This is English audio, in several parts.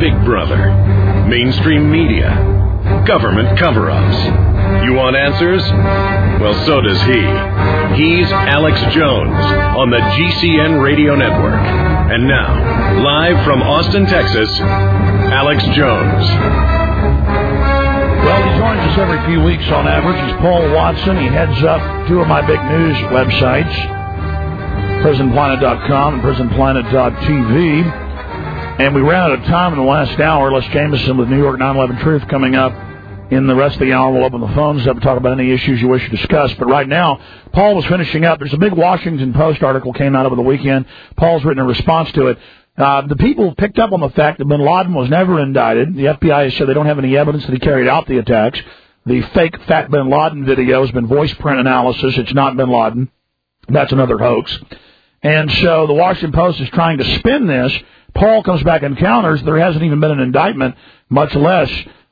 Big Brother, mainstream media, government cover-ups. You want answers? Well, so does he. He's Alex Jones on the GCN Radio Network. And now, live from Austin, Texas, Alex Jones. Well, he joins us every few weeks on average. He's Paul Watson. He heads up two of my big news websites, PrisonPlanet.com and PrisonPlanet.tv. And we ran out of time in the last hour. Les Jameson with New York 9/11 Truth coming up. In the rest of the hour, we'll open the phones up and talk about any issues you wish to discuss. But right now, Paul was finishing up. There's a big Washington Post article came out over the weekend. Paul's written a response to it. The people picked up on the fact that bin Laden was never indicted. The FBI has said they don't have any evidence that he carried out the attacks. The fake Fat bin Laden video has been voice print analysis. It's not bin Laden. That's another hoax. And so the Washington Post is trying to spin this. Paul comes back and counters there hasn't even been an indictment, much less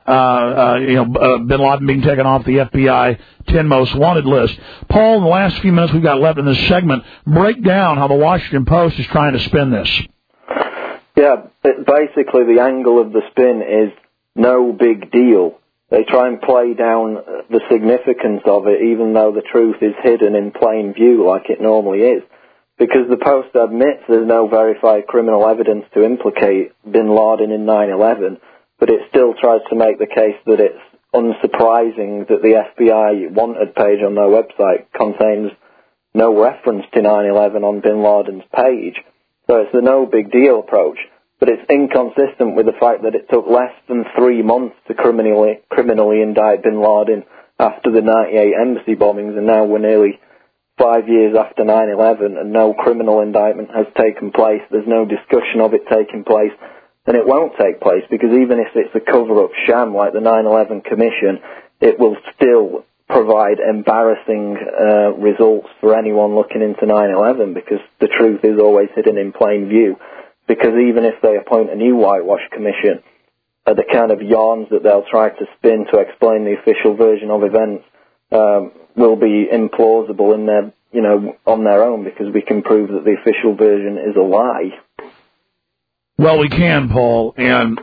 bin Laden being taken off the FBI 10 most wanted list. Paul, in the last few minutes we've got left in this segment, break down how the Washington Post is trying to spin this. Yeah, basically the angle of the spin is no big deal. They try and play down the significance of it, even though the truth is hidden in plain view like it normally is. Because the Post admits there's no verified criminal evidence to implicate bin Laden in 9/11, but it still tries to make the case that it's unsurprising that the FBI wanted page on their website contains no reference to 9/11 on bin Laden's page. So it's the no big deal approach, but it's inconsistent with the fact that it took less than 3 months to criminally indict bin Laden after the 98 embassy bombings, and now we're nearly 5 years after 9/11 and no criminal indictment has taken place. There's no discussion of it taking place. And it won't take place because even if it's a cover-up sham like the 9/11 Commission, it will still provide embarrassing results for anyone looking into 9/11 because the truth is always hidden in plain view. Because even if they appoint a new whitewash commission, the kind of yarns that they'll try to spin to explain the official version of events will be implausible in their, on their own because we can prove that the official version is a lie. Well, we can, Paul, and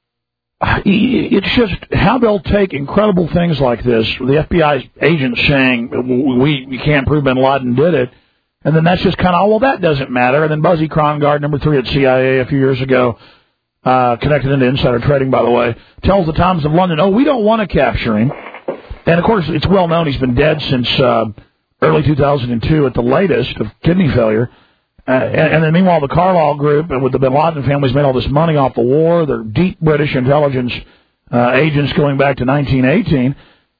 it's just how they'll take incredible things like this. The FBI agent saying, we can't prove bin Laden did it, and then that's just kind of, well, that doesn't matter. And then Buzzy Krongard, number 3 at CIA a few years ago, connected into insider trading, by the way, tells the Times of London, we don't want to capture him. And, of course, it's well known he's been dead since early 2002 at the latest of kidney failure. And then, meanwhile, the Carlyle Group with the bin Laden family's made all this money off the war. They're deep British intelligence agents going back to 1918.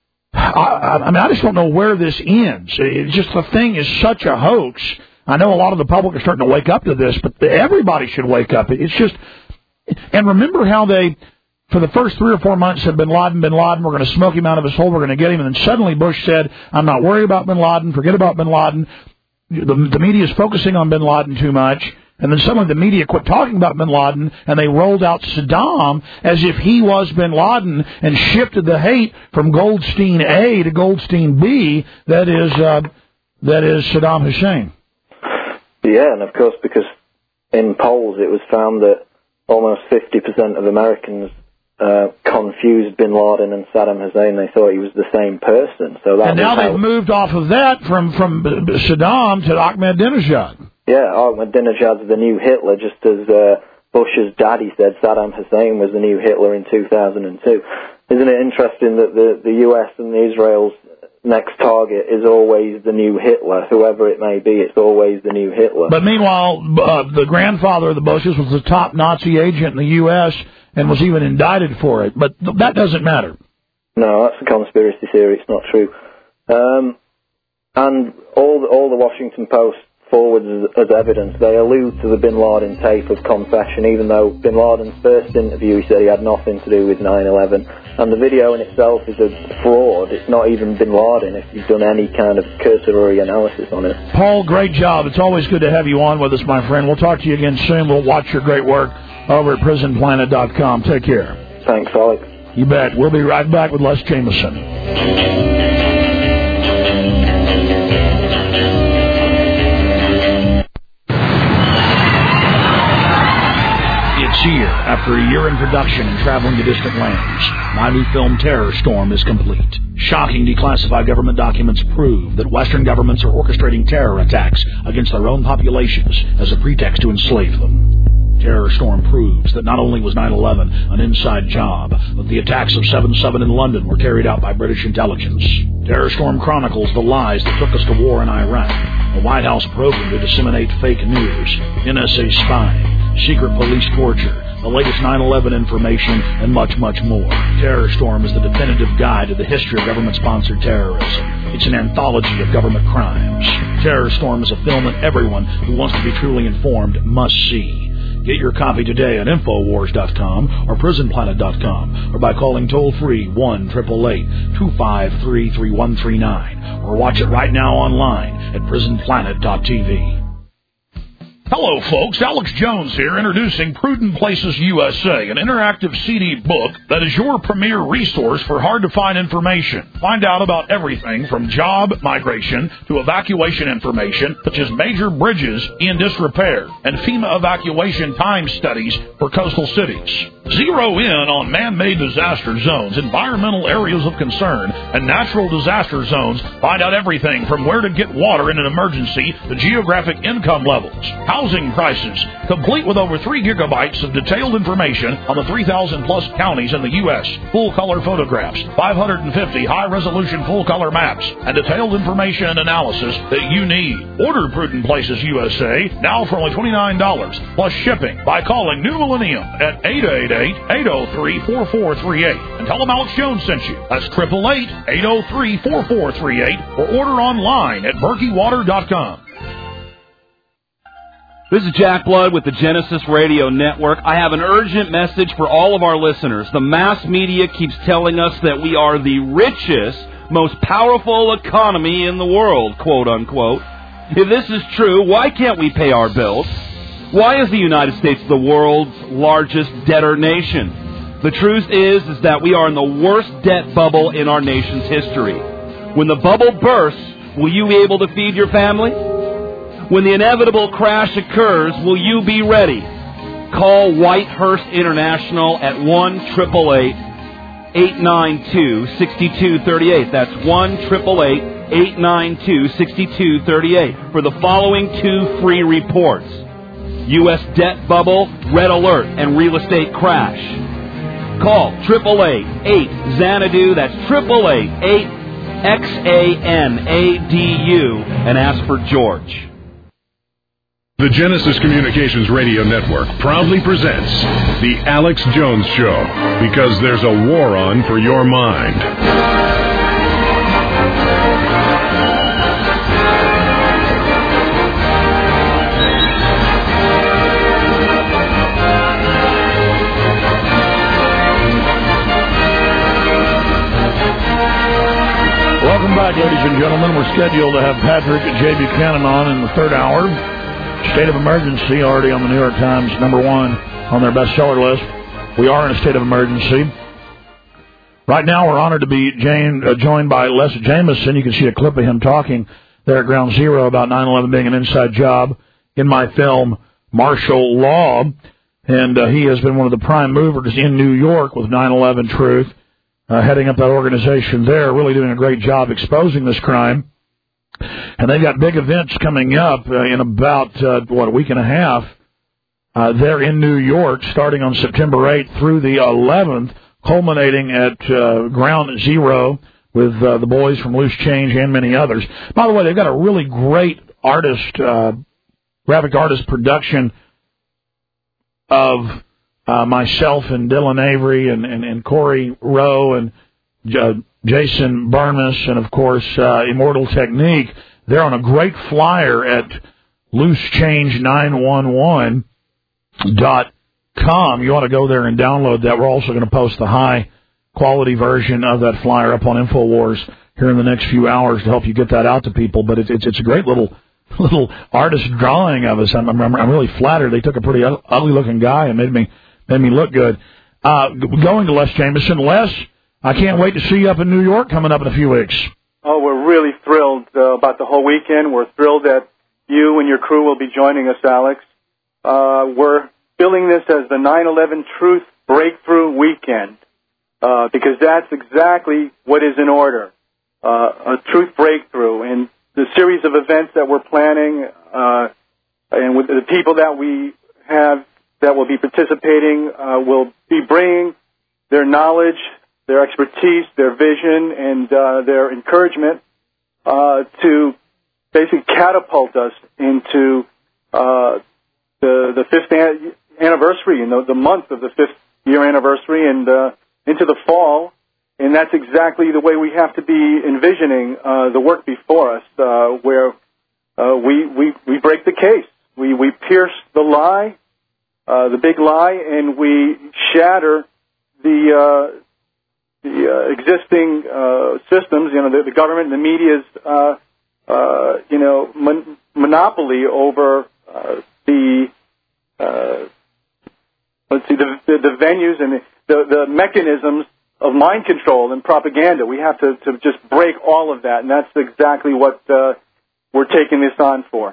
I just don't know where this ends. It's just the thing is such a hoax. I know a lot of the public are starting to wake up to this, but everybody should wake up. It's just, and remember how they, for the first 3 or 4 months, said bin Laden, we're going to smoke him out of his hole, we're going to get him. And then suddenly Bush said, I'm not worried about bin Laden, forget about bin Laden. The media is focusing on bin Laden too much, and then suddenly the media quit talking about bin Laden, and they rolled out Saddam as if he was bin Laden and shifted the hate from Goldstein A to Goldstein B, that is Saddam Hussein. Yeah, and of course, because in polls it was found that almost 50% of Americans confused bin Laden and Saddam Hussein. They thought he was the same person. And now they've moved off of that from Saddam to Ahmadinejad. Yeah, Ahmadinejad's the new Hitler, just as Bush's daddy said Saddam Hussein was the new Hitler in 2002. Isn't it interesting that the US and Israel's next target is always the new Hitler, whoever it may be, it's always the new Hitler. But meanwhile, the grandfather of the Bushes was the top Nazi agent in the U.S., and was even indicted for it. But that doesn't matter. No, that's a conspiracy theory. It's not true. And all the Washington Post forwards as evidence, they allude to the bin Laden tape of confession, even though bin Laden's first interview, he said he had nothing to do with 9/11. And the video in itself is a fraud. It's not even bin Laden if you've done any kind of cursory analysis on it. Paul, great job. It's always good to have you on with us, my friend. We'll talk to you again soon. We'll watch your great work over at PrisonPlanet.com. Take care. Thanks, Alex. You bet. We'll be right back with Les Jameson. It's here. After a year in production and traveling to distant lands, my new film Terror Storm is complete. Shocking declassified government documents prove that Western governments are orchestrating terror attacks against their own populations as a pretext to enslave them. Terror Storm proves that not only was 9/11 an inside job, but the attacks of 7/7 in London were carried out by British intelligence. Terror Storm chronicles the lies that took us to war in Iraq, the White House program to disseminate fake news, NSA spying, secret police torture, the latest 9/11 information, and much, much more. Terror Storm is the definitive guide to the history of government-sponsored terrorism. It's an anthology of government crimes. Terror Storm is a film that everyone who wants to be truly informed must see. Get your copy today at Infowars.com or PrisonPlanet.com or by calling toll-free 1-888-253-3139 or watch it right now online at PrisonPlanet.tv. Hello, folks. Alex Jones here, introducing Prudent Places USA, an interactive CD book that is your premier resource for hard-to-find information. Find out about everything from job migration to evacuation information, such as major bridges in disrepair and FEMA evacuation time studies for coastal cities. Zero in on man-made disaster zones, environmental areas of concern, and natural disaster zones. Find out everything from where to get water in an emergency to geographic income levels, housing prices, complete with over 3 gigabytes of detailed information on the 3,000-plus counties in the U.S., full-color photographs, 550 high-resolution full-color maps, and detailed information and analysis that you need. Order Prudent Places USA now for only $29 plus shipping by calling New Millennium at 888-803-4438 and tell them Alex Jones sent you. That's 888-803-4438 or order online at BerkeyWater.com. This is Jack Blood with the Genesis Radio Network. I have an urgent message for all of our listeners. The mass media keeps telling us that we are the richest, most powerful economy in the world, quote unquote. If this is true, why can't we pay our bills? Why is the United States the world's largest debtor nation? The truth is that we are in the worst debt bubble in our nation's history. When the bubble bursts, will you be able to feed your family? When the inevitable crash occurs, will you be ready? Call Whitehurst International at 1-888-892-6238. That's 1-888-892-6238 for the following 2 free reports. U.S. debt bubble, red alert, and real estate crash. Call 888-8-XANADU. That's 888-8-XANADU and ask for George. The Genesis Communications Radio Network proudly presents The Alex Jones Show, because there's a war on for your mind. Welcome back, ladies and gentlemen. We're scheduled to have Patrick J. Buchanan on in the third hour. State of emergency, already on the New York Times, #1 on their bestseller list. We are in a state of emergency. Right now, we're honored to be joined by Les Jameson. You can see a clip of him talking there at Ground Zero about 9/11 being an inside job in my film, Martial Law. And he has been one of the prime movers in New York with 9/11 Truth, heading up that organization there, really doing a great job exposing this crime. And they've got big events coming up in about, a week and a half there in New York, starting on September 8th through the 11th, culminating at Ground Zero with the boys from Loose Change and many others. By the way, they've got a really great graphic artist production of myself and Dylan Avery and Corey Rowe and Jason Barnes, and, of course, Immortal Technique. They're on a great flyer at loosechange911.com. You ought to go there and download that. We're also going to post the high-quality version of that flyer up on InfoWars here in the next few hours to help you get that out to people. But it's a great little artist drawing of us. I'm really flattered. They took a pretty ugly-looking guy and made me look good. Going to Les Jameson. Les, I can't wait to see you up in New York coming up in a few weeks. Oh, we're really thrilled about the whole weekend. We're thrilled that you and your crew will be joining us, Alex. We're billing this as the 9/11 Truth Breakthrough Weekend, because that's exactly what is in order, a truth breakthrough. And the series of events that we're planning, and with the people that we have that will be participating, will be bringing their knowledge, their expertise, their vision, and their encouragement to basically catapult us into the fifth anniversary, the month of the 5th year anniversary, and into the fall. And that's exactly the way we have to be envisioning the work before us, where we break the case. We pierce the lie, the big lie, and we shatter the existing systems. The government and the media's monopoly over the venues and the mechanisms of mind control and propaganda. We have to just break all of that, and that's exactly what we're taking this on for.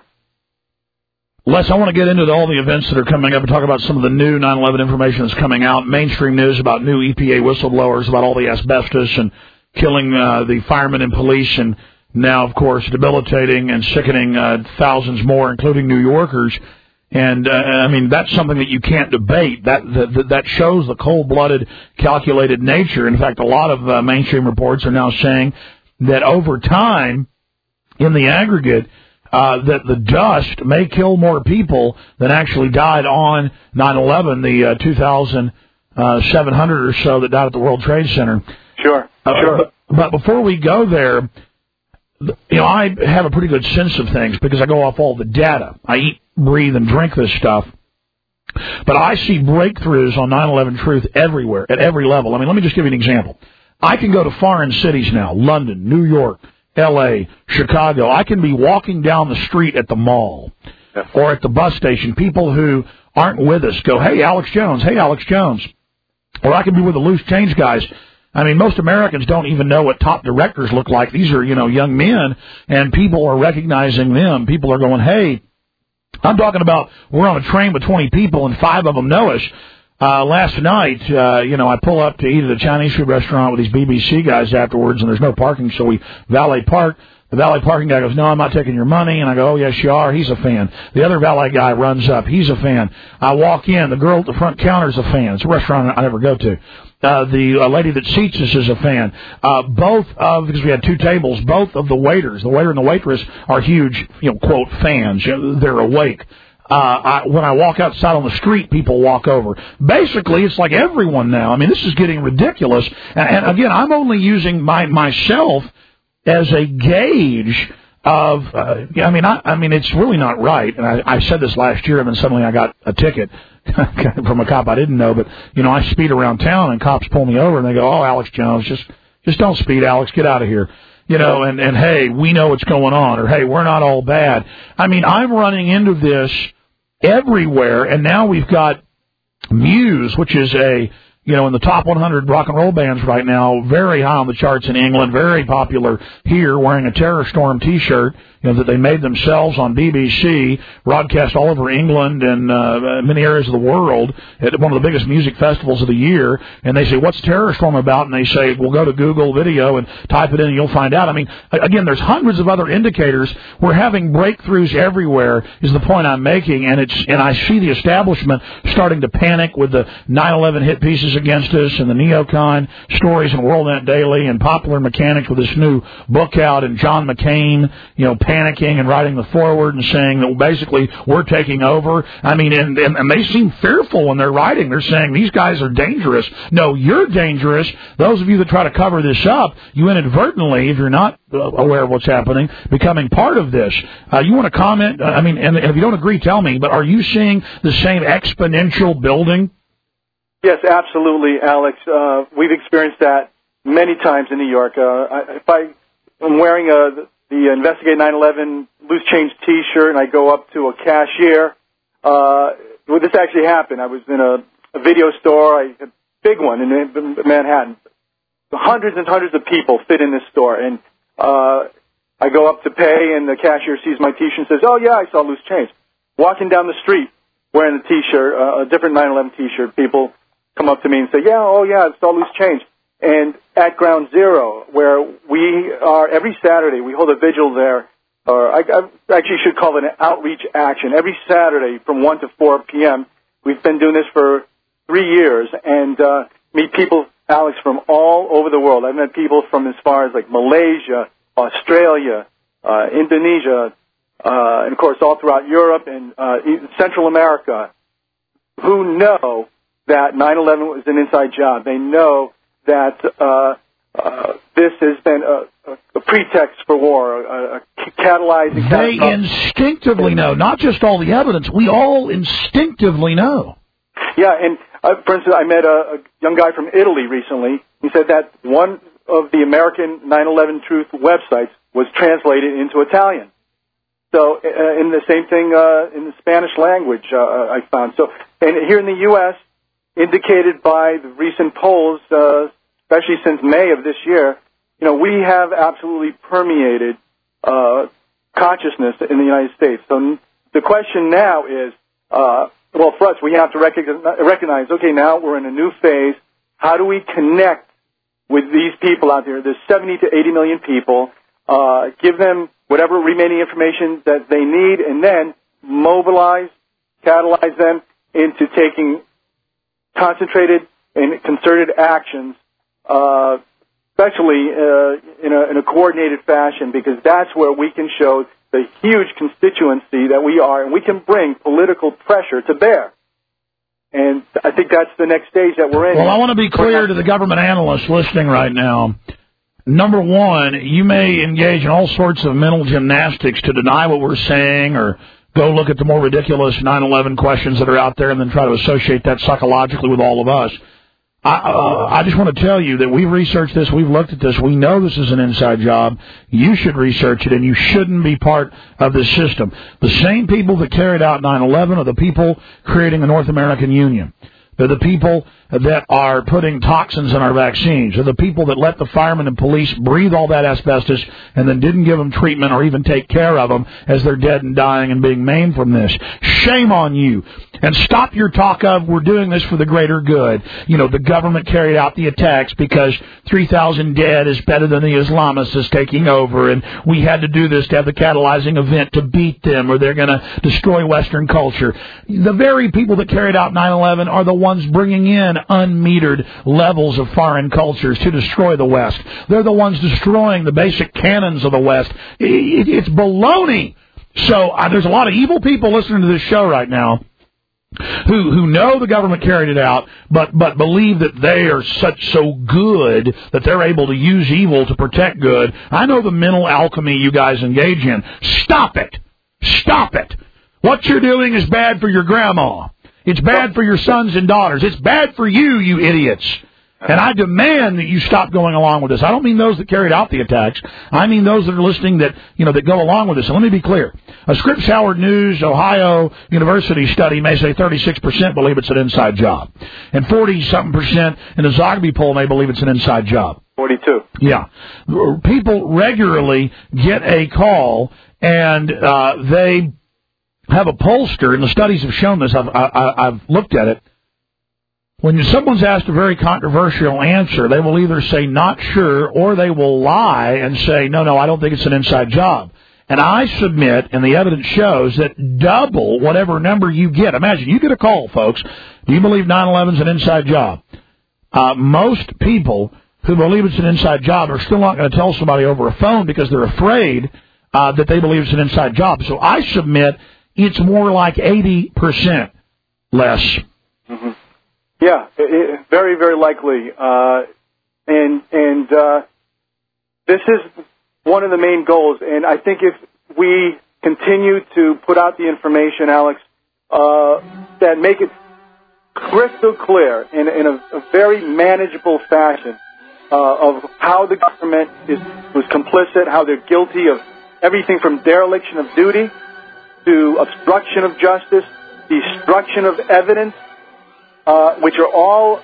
Les, I want to get into all the events that are coming up and talk about some of the new 9/11 information that's coming out, mainstream news about new EPA whistleblowers, about all the asbestos and killing the firemen and police, and now, of course, debilitating and sickening thousands more, including New Yorkers. And, that's something that you can't debate. That shows the cold-blooded, calculated nature. In fact, a lot of mainstream reports are now saying that over time, in the aggregate, that the dust may kill more people than actually died on 9/11, the 2,700 or so that died at the World Trade Center. Sure. But before we go there, I have a pretty good sense of things because I go off all the data. I eat, breathe, and drink this stuff. But I see breakthroughs on 9/11 truth everywhere, at every level. Let me just give you an example. I can go to foreign cities now, London, New York, L.A., Chicago. I can be walking down the street at the mall or at the bus station. People who aren't with us go, hey, Alex Jones. Or I can be with the loose change guys. Most Americans don't even know what top directors look like. These are, young men, and people are recognizing them. People are going, hey, I'm talking about we're on a train with 20 people and 5 of them know us. Last night, I pull up to eat at a Chinese food restaurant with these BBC guys afterwards, and there's no parking, so we valet park. The valet parking guy goes, no, I'm not taking your money. And I go, oh, yes, you are. He's a fan. The other valet guy runs up. He's a fan. I walk in. The girl at the front counter is a fan. It's a restaurant I never go to. The lady that seats us is a fan. Because we had 2 tables, both of the waiters, the waiter and the waitress, are huge, quote, fans. They're awake. When I walk outside on the street, people walk over. Basically, it's like everyone now. This is getting ridiculous. And again, I'm only using myself as a gauge of, it's really not right. And I said this last year, and then suddenly I got a ticket from a cop I didn't know. But, I speed around town, and cops pull me over, and they go, oh, Alex Jones, just don't speed, Alex, get out of here. And hey, we know what's going on, or hey, we're not all bad. I'm running into this everywhere, and now we've got Muse, which is in the top 100 rock and roll bands right now, very high on the charts in England, very popular here, wearing a Terror Storm T-shirt, that they made themselves on BBC, broadcast all over England and many areas of the world at one of the biggest music festivals of the year. And they say, what's Terror Storm about? And they say, well, go to Google Video and type it in and you'll find out. Again, there's hundreds of other indicators. We're having breakthroughs everywhere is the point I'm making. And I see the establishment starting to panic with the 9/11 hit pieces against us and the neocon stories and WorldNet Daily and Popular Mechanics with this new book out, and John McCain, panicking and writing the foreword and saying that basically we're taking over. And they seem fearful when they're writing. They're saying these guys are dangerous. No, you're dangerous. Those of you that try to cover this up, you inadvertently, if you're not aware of what's happening, becoming part of this. You want to comment? And if you don't agree, tell me, but are you seeing the same exponential building? Yes, absolutely, Alex. We've experienced that many times in New York. If I'm wearing the Investigate 9/11 Loose Change T-shirt and I go up to a cashier, this actually happened. I was in a video store, a big one in Manhattan. Hundreds and hundreds of people fit in this store, and I go up to pay, and the cashier sees my T-shirt and says, oh, yeah, I saw loose change. Walking down the street, wearing a T-shirt, a different 9/11 T-shirt, people come up to me and say, it's all loose change. And at Ground Zero, where we are every Saturday, we hold a vigil there, or I actually should call it an outreach action. Every Saturday from 1 to 4 p.m., we've been doing this for 3 years, and meet people, Alex, from all over the world. I've met people from as far as like Malaysia, Australia, Indonesia, and of course all throughout Europe and Central America, who know that 9/11 was an inside job. They know that this has been a pretext for war, a catalyzing. They instinctively know, not just all the evidence. We all instinctively know. Yeah, and for instance, I met a young guy from Italy recently. He said that one of the American 9/11 Truth websites was translated into Italian. So, in the same thing in the Spanish language, I found. So, and here in the U.S., indicated by the recent polls, especially since May of this year, we have absolutely permeated consciousness in the United States. So the question now is, for us, we have to recognize, okay, now we're in a new phase. How do we connect with these people out there? There's 70 to 80 million people. Give them whatever remaining information that they need, and then mobilize, catalyze them into taking concentrated and concerted actions, especially in a coordinated fashion, because that's where we can show the huge constituency that we are, and we can bring political pressure to bear. And I think that's the next stage that we're in. Well, I want to be clear to the government analysts listening right now. Number one, you may engage in all sorts of mental gymnastics to deny what we're saying, or go look at the more ridiculous 9/11 questions that are out there and then try to associate that psychologically with all of us. I just want to tell you that we've researched this, we've looked at this, we know this is an inside job. You should research it, and you shouldn't be part of this system. The same people that carried out 9/11 are the people creating the North American Union. They're the people that are putting toxins in our vaccines. They're the people that let the firemen and police breathe all that asbestos and then didn't give them treatment or even take care of them as they're dead and dying and being maimed from this. Shame on you. And stop your talk of, we're doing this for the greater good. The government carried out the attacks because 3,000 dead is better than the Islamists taking over, and we had to do this to have the catalyzing event to beat them, or they're going to destroy Western culture. The very people that carried out 9/11 are the ones bringing in unmetered levels of foreign cultures to destroy the West. They're the ones destroying the basic canons of the West. It's baloney. So there's a lot of evil people listening to this show right now who know the government carried it out, but believe that they are so good that they're able to use evil to protect good. I know the mental alchemy you guys engage in. Stop it. Stop it. What you're doing is bad for your grandma. It's bad for your sons and daughters. It's bad for you, you idiots. And I demand that you stop going along with this. I don't mean those that carried out the attacks. I mean those that are listening that go along with this. And let me be clear. A Scripps Howard News Ohio University study may say 36% believe it's an inside job. And 40-something% in the Zogby poll may believe it's an inside job. 42. Yeah. People regularly get a call, and they have a pollster, and the studies have shown this. I've looked at it. When someone's asked a very controversial answer, they will either say not sure, or they will lie and say, no, I don't think it's an inside job. And I submit, and the evidence shows, that double whatever number you get. Imagine, you get a call, folks. Do you believe 9/11 is an inside job? Most people who believe it's an inside job are still not going to tell somebody over a phone because they're afraid that they believe it's an inside job. So I submit it's more like 80% less. Mm-hmm. Yeah, very, very likely. And this is one of the main goals. And I think if we continue to put out the information, Alex, that make it crystal clear in a very manageable fashion of how the government was complicit, how they're guilty of everything from dereliction of duty to obstruction of justice, destruction of evidence, which are all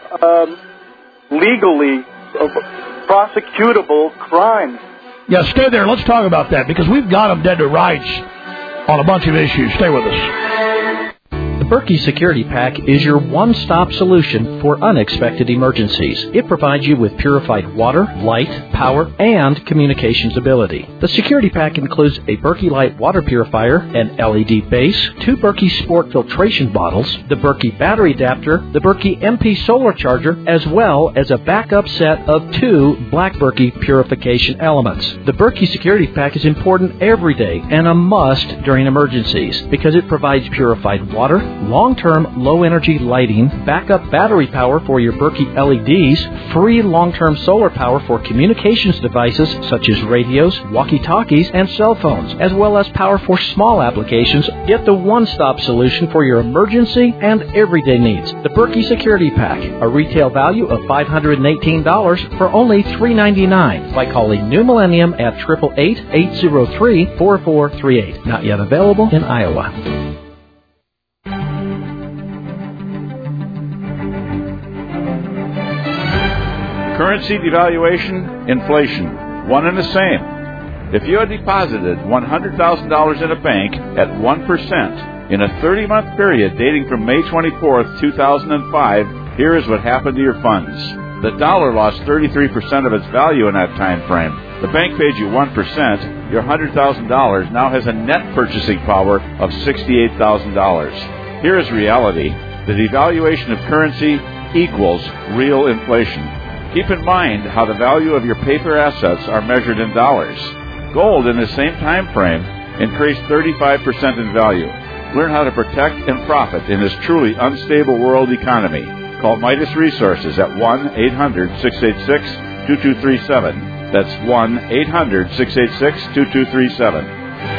legally prosecutable crimes. Yeah, stay there. Let's talk about that, because we've got them dead to rights on a bunch of issues. Stay with us. The Berkey Security Pack is your one-stop solution for unexpected emergencies. It provides you with purified water, light, power, and communications ability. The Security Pack includes a Berkey Light water purifier, an LED base, 2 Berkey Sport filtration bottles, the Berkey battery adapter, the Berkey MP solar charger, as well as a backup set of 2 Black Berkey purification elements. The Berkey Security Pack is important every day and a must during emergencies because it provides purified water, long-term low-energy lighting, backup battery power for your Berkey LEDs, free long-term solar power for communications devices such as radios, walkie-talkies, and cell phones, as well as power for small applications. Get the one-stop solution for your emergency and everyday needs. The Berkey Security Pack, a retail value of $518 for only $399 by calling New Millennium at 888-803-4438. Not yet available in Iowa. Currency devaluation, inflation, one and the same. If you had deposited $100,000 in a bank at 1% in a 30-month period dating from May 24th, 2005, here is what happened to your funds. The dollar lost 33% of its value in that time frame. The bank paid you 1%. Your $100,000 now has a net purchasing power of $68,000. Here is reality. The devaluation of currency equals real inflation. Keep in mind how the value of your paper assets are measured in dollars. Gold in the same time frame increased 35% in value. Learn how to protect and profit in this truly unstable world economy. Call Midas Resources at 1-800-686-2237. That's 1-800-686-2237.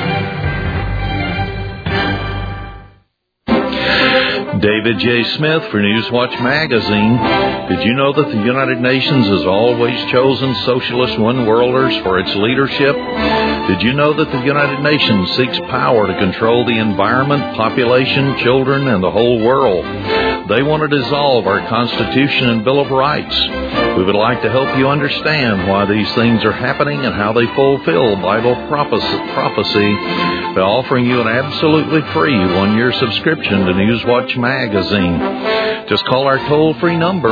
David J. Smith for Newswatch Magazine. Did you know that the United Nations has always chosen socialist one-worlders for its leadership? Did you know that the United Nations seeks power to control the environment, population, children, and the whole world? They want to dissolve our Constitution and Bill of Rights. We would like to help you understand why these things are happening and how they fulfill Bible prophecy by offering you an absolutely free one-year subscription to Newswatch Magazine. Just call our toll-free number,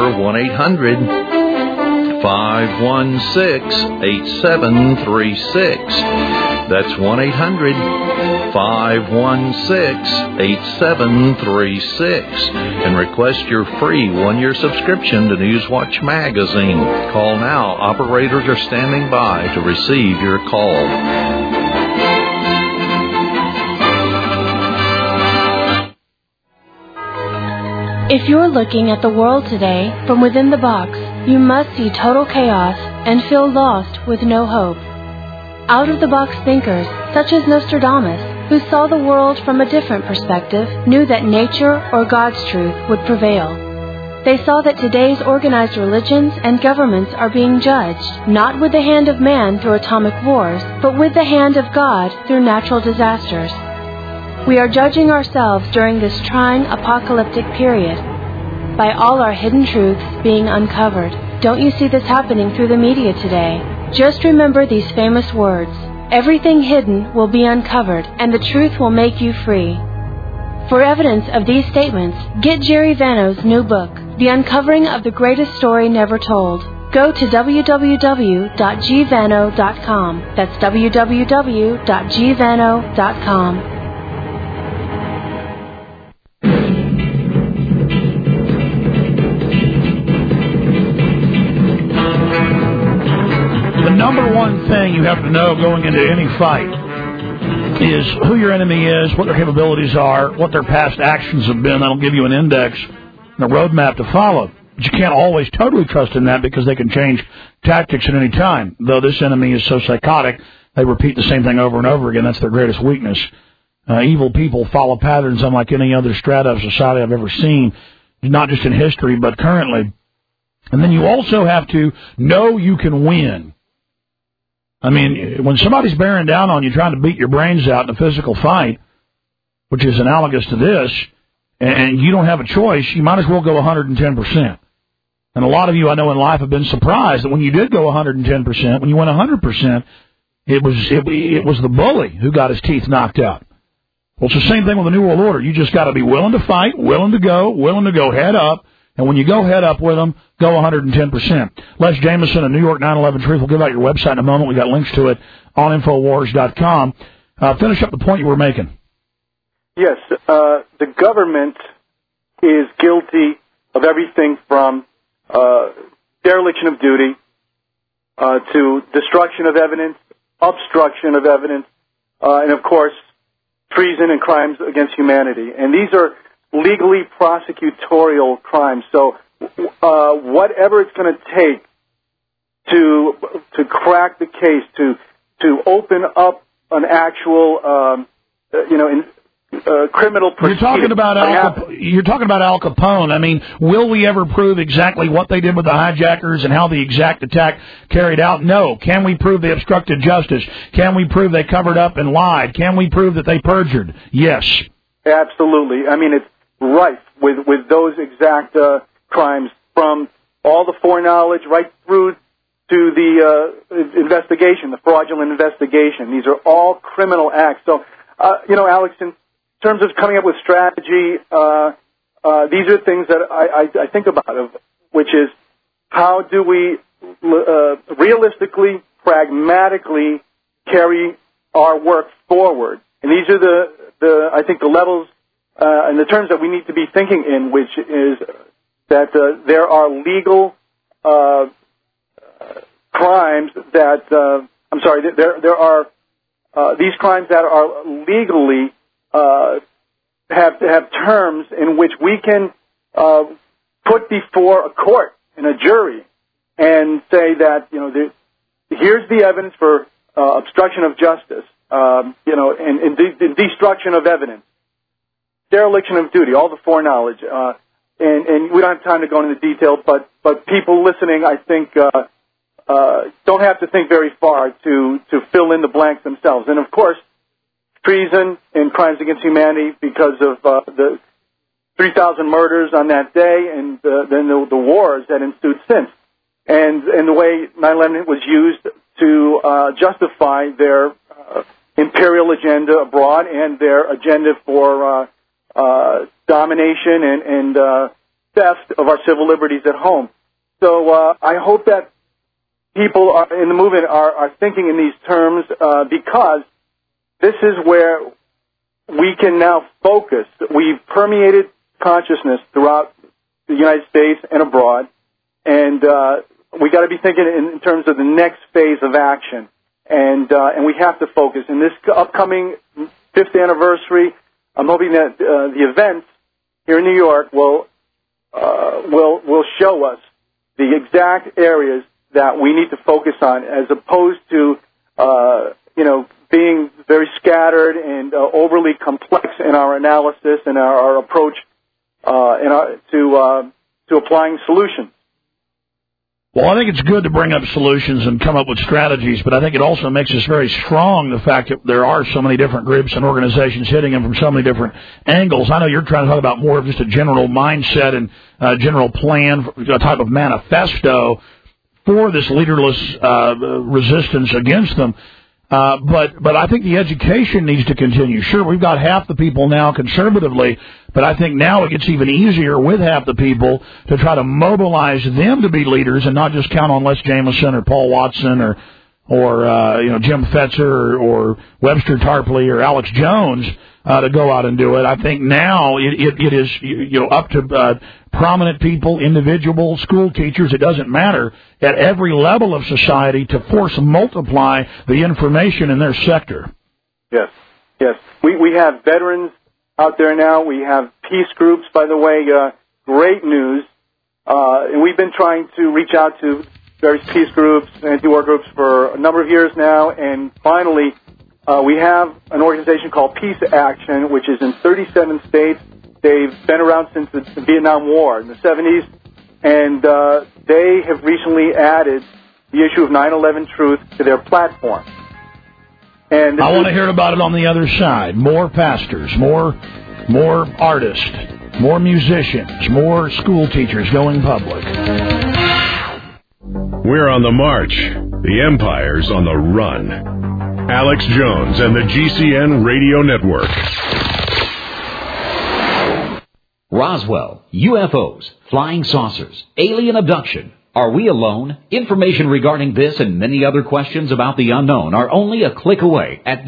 1-800-516-8736. That's 1-800-516-8736. And request your free one-year subscription to Newswatch Magazine. Call now. Operators are standing by to receive your call. If you're looking at the world today from within the box, you must see total chaos and feel lost with no hope. Out-of-the-box thinkers, such as Nostradamus, who saw the world from a different perspective, knew that nature or God's truth would prevail. They saw that today's organized religions and governments are being judged, not with the hand of man through atomic wars, but with the hand of God through natural disasters. We are judging ourselves during this trying apocalyptic period by all our hidden truths being uncovered. Don't you see this happening through the media today? Just remember these famous words. Everything hidden will be uncovered, and the truth will make you free. For evidence of these statements, get Jerry Vano's new book, The Uncovering of the Greatest Story Never Told. Go to www.gvano.com. That's www.gvano.com. The number one thing you have to know going into any fight is who your enemy is, what their capabilities are, what their past actions have been. That'll give you an index and a roadmap to follow. But you can't always totally trust in that because they can change tactics at any time. Though this enemy is so psychotic, they repeat the same thing over and over again. That's their greatest weakness. Evil people follow patterns unlike any other strata of society I've ever seen, not just in history, but currently. And then you also have to know you can win. I mean, when somebody's bearing down on you trying to beat your brains out in a physical fight, which is analogous to this, and you don't have a choice, you might as well go 110%. And a lot of you I know in life have been surprised that when you did go 110%, when you went 100%, it was the bully who got his teeth knocked out. Well, it's the same thing with the New World Order. You just got to be willing to fight, willing to go head up. And when you go head up with them, go 110%. Les Jameson and New York 9/11 Truth will give out your website in a moment. We got links to it on Infowars.com. Finish up the point you were making. Yes, the government is guilty of everything from dereliction of duty to destruction of evidence, obstruction of evidence, and, of course, treason and crimes against humanity. And these are legally prosecutorial crimes. So whatever it's going to take to crack the case, to open up an actual, criminal proceeding. You're talking about Al Capone. I mean, will we ever prove exactly what they did with the hijackers and how the exact attack carried out? No. Can we prove they obstructed justice? Can we prove they covered up and lied? Can we prove that they perjured? Yes. Absolutely. I mean, it's rife with those exact crimes, from all the foreknowledge right through to the investigation, the fraudulent investigation. These are all criminal acts. So, Alex, in terms of coming up with strategy, these are things that I think about, which is how do we realistically, pragmatically carry our work forward. And these are the levels and the terms that we need to be thinking in, which is that there are legal crimes that there are these crimes that are legally have terms in which we can put before a court and a jury and say that here's the evidence for obstruction of justice, and destruction of evidence, dereliction of duty, all the foreknowledge, and we don't have time to go into the details, but people listening, I think, don't have to think very far to fill in the blanks themselves. And of course, treason and crimes against humanity because of the 3,000 murders on that day, and then the wars that ensued since, and the way 9/11 was used to justify their imperial agenda abroad and their agenda for domination and theft of our civil liberties at home. So I hope that people in the movement are thinking in these terms because this is where we can now focus. We've permeated consciousness throughout the United States and abroad, and we got to be thinking in terms of the next phase of action. And we have to focus. In this upcoming 5th anniversary, I'm hoping that the events here in New York will show us the exact areas that we need to focus on, as opposed to being very scattered and overly complex in our analysis and our approach to applying solutions. Well, I think it's good to bring up solutions and come up with strategies, but I think it also makes us very strong, the fact that there are so many different groups and organizations hitting them from so many different angles. I know you're trying to talk about more of just a general mindset and general plan, a type of manifesto for this leaderless resistance against them. But I think the education needs to continue. Sure, we've got half the people now conservatively, but I think now it gets even easier with half the people to try to mobilize them to be leaders and not just count on Les Jameson or Paul Watson or Jim Fetzer or Webster Tarpley or Alex Jones to go out and do it. I think now it is up to prominent people, individual school teachers, it doesn't matter, at every level of society to force multiply the information in their sector. Yes. We have veterans out there now. We have peace groups, by the way, great news. And we've been trying to reach out to various peace groups and anti-war groups for a number of years now, and finally we have an organization called Peace Action, which is in 37 states. They've been around since the Vietnam War in the 70s, and they have recently added the issue of 9/11 Truth to their platform. And I want to hear about it on the other side. More pastors, more artists, more musicians, more school teachers going public. We're on the march. The empire's on the run. Alex Jones and the GCN Radio Network. Roswell, UFOs, flying saucers, alien abduction. Are we alone? Information regarding this and many other questions about the unknown are only a click away at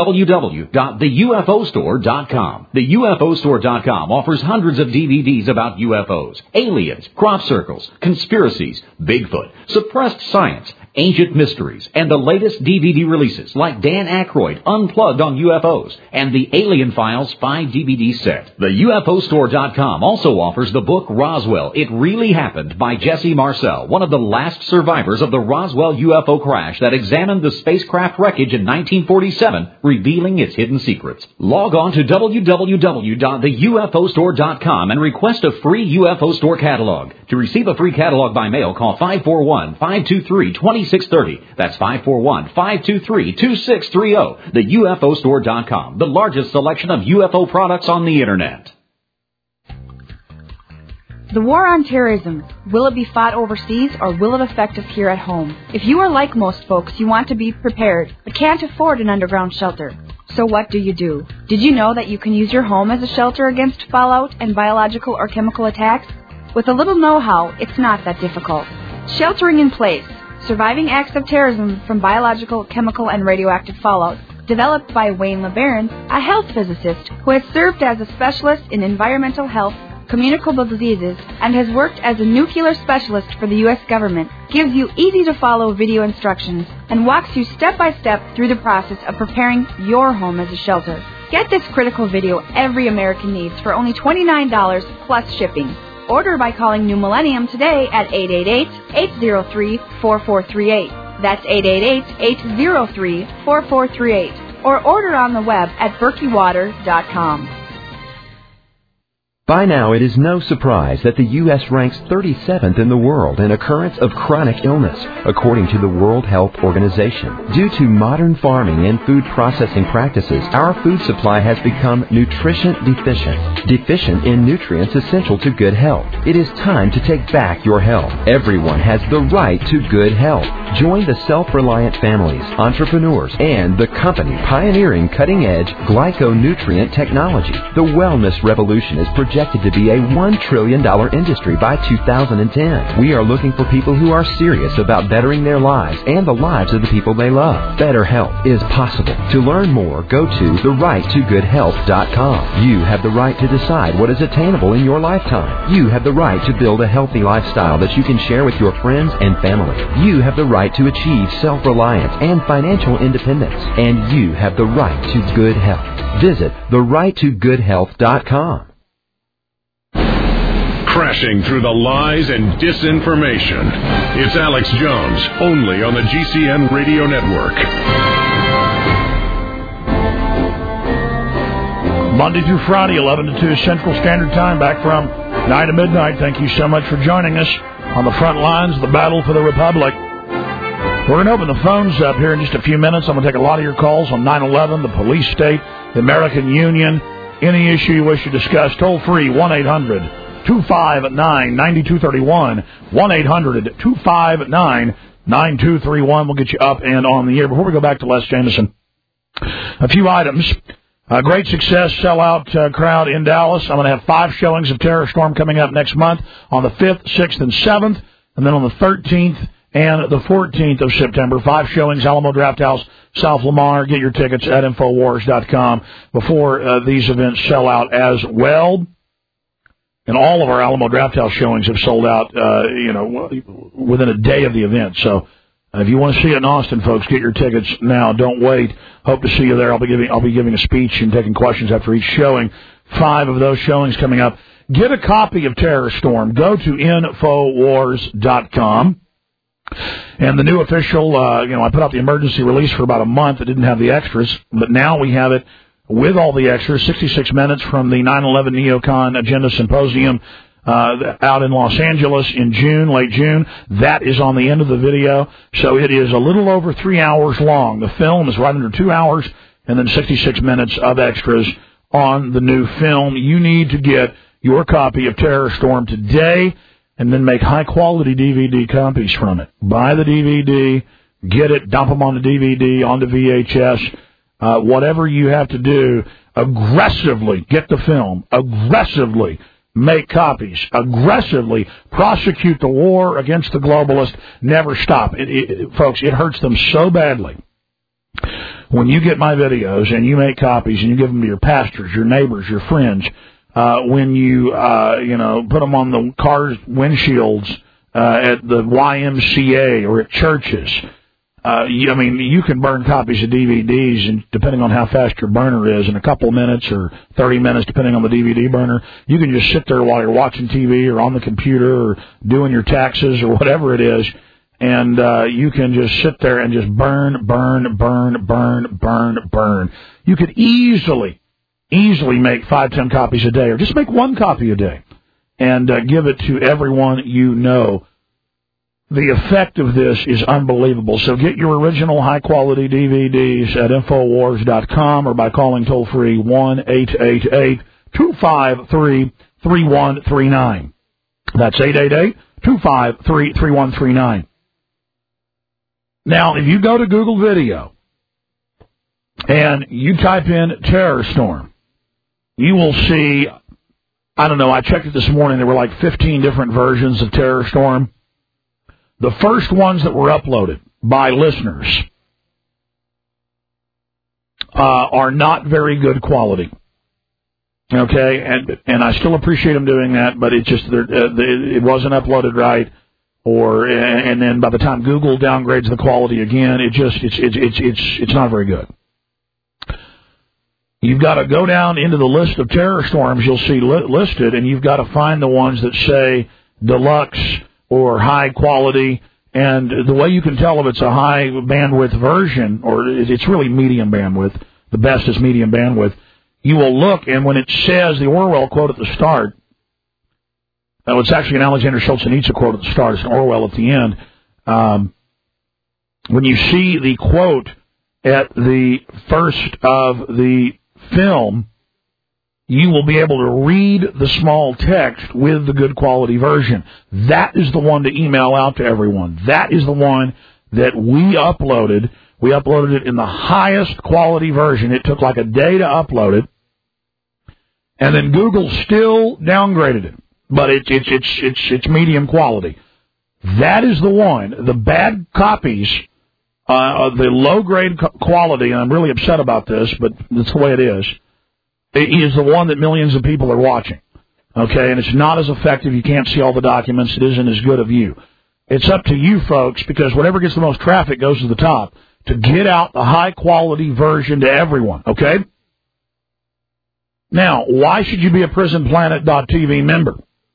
www.theufostore.com. TheUFOstore.com offers hundreds of DVDs about UFOs, aliens, crop circles, conspiracies, Bigfoot, suppressed science, ancient mysteries, and the latest DVD releases like Dan Aykroyd Unplugged on UFOs and the Alien Files 5-DVD set. TheUFOstore.com also offers the book Roswell, It Really Happened by Jesse Marcel, one of the last survivors of the Roswell UFO crash that examined the spacecraft wreckage in 1947, revealing its hidden secrets. Log on to www.theufostore.com and request a free UFO Store catalog. To receive a free catalog by mail, call 541-523-2630. That's 541-523-2630. TheUFOstore.com, the largest selection of UFO products on the Internet. The war on terrorism, will it be fought overseas or will it affect us here at home? If you are like most folks, you want to be prepared, but can't afford an underground shelter. So what do? Did you know that you can use your home as a shelter against fallout and biological or chemical attacks? With a little know-how, it's not that difficult. Sheltering in Place, Surviving Acts of Terrorism from Biological, Chemical, and Radioactive Fallout, developed by Wayne LeBaron, a health physicist who has served as a specialist in environmental health, communicable diseases, and has worked as a nuclear specialist for the U.S. government, gives you easy-to-follow video instructions and walks you step-by-step through the process of preparing your home as a shelter. Get this critical video every American needs for only $29 plus shipping. Order by calling New Millennium today at 888-803-4438. That's 888-803-4438. Or order on the web at berkeywater.com. By now, it is no surprise that the U.S. ranks 37th in the world in occurrence of chronic illness, according to the World Health Organization. Due to modern farming and food processing practices, our food supply has become nutrition deficient in nutrients essential to good health. It is time to take back your health. Everyone has the right to good health. Join the self-reliant families, entrepreneurs, and the company pioneering cutting-edge glyconutrient technology. The wellness revolution is projected to be a $1 trillion industry by 2010. We are looking for people who are serious about bettering their lives and the lives of the people they love. Better health is possible. To learn more, go to therighttogoodhealth.com. You have the right to decide what is attainable in your lifetime. You have the right to build a healthy lifestyle that you can share with your friends and family. You have the right to achieve self-reliance and financial independence. And you have the right to good health. Visit therighttogoodhealth.com. Crashing through the lies and disinformation. It's Alex Jones, only on the GCN Radio Network. Monday through Friday, 11 to 2 Central Standard Time, back from 9 to midnight. Thank you so much for joining us on the front lines of the battle for the Republic. We're going to open the phones up here in just a few minutes. I'm going to take a lot of your calls on 9/11, the police state, the American Union, any issue you wish to discuss. Toll free, 1-800-259-9231, 1-800-259-9231. We'll get you up and on the air. Before we go back to Les Jameson, a few items. Great success, sellout crowd in Dallas. I'm going to have 5 showings of Terror Storm coming up next month on the 5th, 6th, and 7th, and then on the 13th and the 14th of September. 5 showings, Alamo Drafthouse, South Lamar. Get your tickets at Infowars.com before these events sell out as well. And all of our Alamo Drafthouse showings have sold out, within a day of the event. So if you want to see it in Austin, folks, get your tickets now. Don't wait. Hope to see you there. I'll be giving a speech and taking questions after each showing. 5 of those showings coming up. Get a copy of Terror Storm. Go to Infowars.com. And the new official, I put out the emergency release for about a month. It didn't have the extras, but now we have it with all the extras, 66 minutes from the 9/11 Neocon Agenda Symposium out in Los Angeles in June, late June. That is on the end of the video, so it is a little over 3 hours long. The film is right under 2 hours, and then 66 minutes of extras on the new film. You need to get your copy of Terror Storm today, and then make high-quality DVD copies from it. Buy the DVD, get it, dump them on the DVD, onto VHS, whatever you have to do. Aggressively get the film. Aggressively make copies. Aggressively prosecute the war against the globalists. Never stop. Folks, it hurts them so badly. When you get my videos and you make copies and you give them to your pastors, your neighbors, your friends, when you put them on the cars' windshields at the YMCA or at churches, you can burn copies of DVDs, and depending on how fast your burner is, in a couple of minutes or 30 minutes, depending on the DVD burner, you can just sit there while you're watching TV or on the computer or doing your taxes or whatever it is, and you can just sit there and just burn. You could easily make 5-10 copies a day, or just make 1 copy a day, and give it to everyone you know. The effect of this is unbelievable. So get your original high-quality DVDs at Infowars.com or by calling toll-free 1-888-253-3139. That's 888-253-3139. Now, if you go to Google Video and you type in Terror Storm, you will see, I checked it this morning, there were like 15 different versions of Terror Storm. The first ones that were uploaded by listeners are not very good quality. Okay, and I still appreciate them doing that, but it wasn't uploaded right, and then by the time Google downgrades the quality again, it's not very good. You've got to go down into the list of terror storms you'll see listed, and you've got to find the ones that say deluxe or high quality, and the way you can tell if it's a high bandwidth version, or it's really medium bandwidth, the best is medium bandwidth, you will look, and when it says the Orwell quote at the start, it's actually an Alexander Solzhenitsyn quote at the start, it's an Orwell at the end, when you see the quote at the first of the film, you will be able to read the small text with the good quality version. That is the one to email out to everyone. That is the one that we uploaded. We uploaded it in the highest quality version. It took like a day to upload it. And then Google still downgraded it. But it's medium quality. That is the one. The bad copies, the low-grade quality, and I'm really upset about this, but that's the way it is the one that millions of people are watching, okay? And it's not as effective. You can't see all the documents. It isn't as good of you. It's up to you, folks, because whatever gets the most traffic goes to the top, to get out the high-quality version to everyone, okay? Now, why should you be a PrisonPlanet.tv member?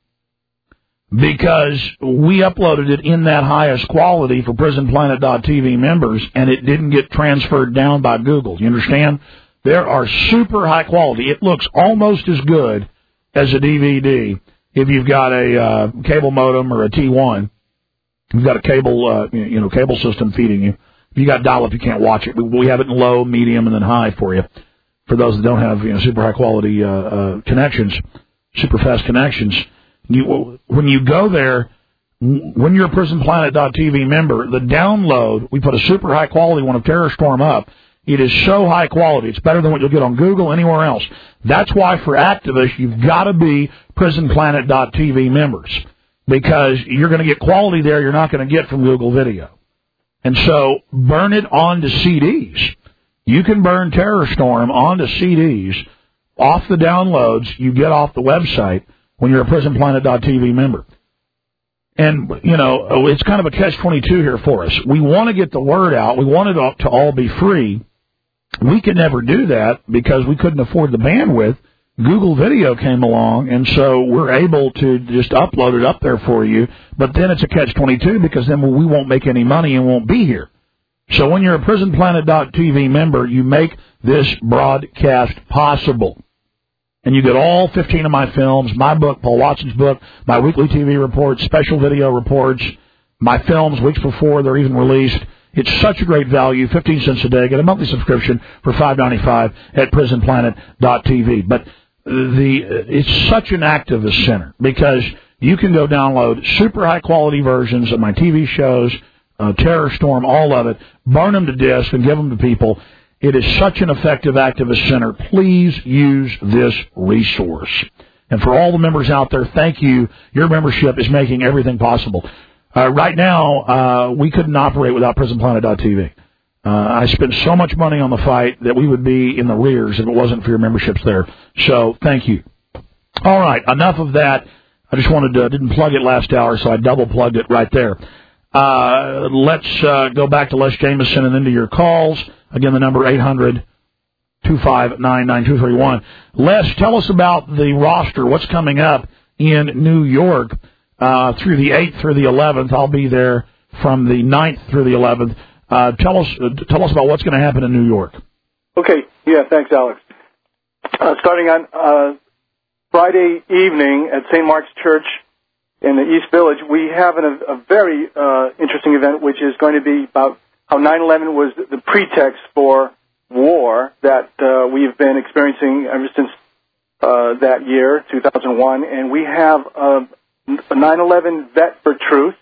Because we uploaded it in that highest quality for PrisonPlanet.tv members, and it didn't get transferred down by Google. You understand? There are super high quality. It looks almost as good as a DVD if you've got a cable modem or a T1. You've got a cable, cable system feeding you. If you got dial-up, you can't watch it. We have it in low, medium, and then high for you. For those that don't have super high quality connections, super fast connections. When you go there, when you're a PrisonPlanet.tv member, the download, we put a super high quality one of Terror Storm up. It is so high quality. It's better than what you'll get on Google, anywhere else. That's why for activists, you've got to be PrisonPlanet.tv members, because you're going to get quality there you're not going to get from Google Video. And so burn it onto CDs. You can burn Terror Storm onto CDs off the downloads you get off the website when you're a PrisonPlanet.tv member. And, it's kind of a catch-22 here for us. We want to get the word out. We want it to all be free. We could never do that because we couldn't afford the bandwidth. Google Video came along, and so we're able to just upload it up there for you. But then it's a catch-22 because then we won't make any money and won't be here. So when you're a PrisonPlanet.tv member, you make this broadcast possible. And you get all 15 of my films, my book, Paul Watson's book, my weekly TV reports, special video reports, my films weeks before they're even released. It's such a great value, 15 cents a day. Get a monthly subscription for $5.95 at PrisonPlanet.tv. But it's such an activist center because you can go download super high-quality versions of my TV shows, Terror Storm, all of it, burn them to disk and give them to people. It is such an effective activist center. Please use this resource. And for all the members out there, thank you. Your membership is making everything possible. Right now, we couldn't operate without PrisonPlanet.tv. I spent so much money on the fight that we would be in the rears if it wasn't for your memberships there. So thank you. All right, enough of that. I just didn't plug it last hour, so I double plugged it right there. Let's go back to Les Jameson and into your calls. Again, the number 800-259-9231. Les, tell us about the roster. What's coming up in New York through the 8th through the 11th? I'll be there from the 9th through the 11th. Tell us about what's going to happen in New York. Okay. Yeah, thanks, Alex. Starting on Friday evening at St. Mark's Church in the East Village, we have a very interesting event, which is going to be about how 9/11 was the pretext for war that we've been experiencing ever since that year, 2001. And we have a 9/11 vet for truth.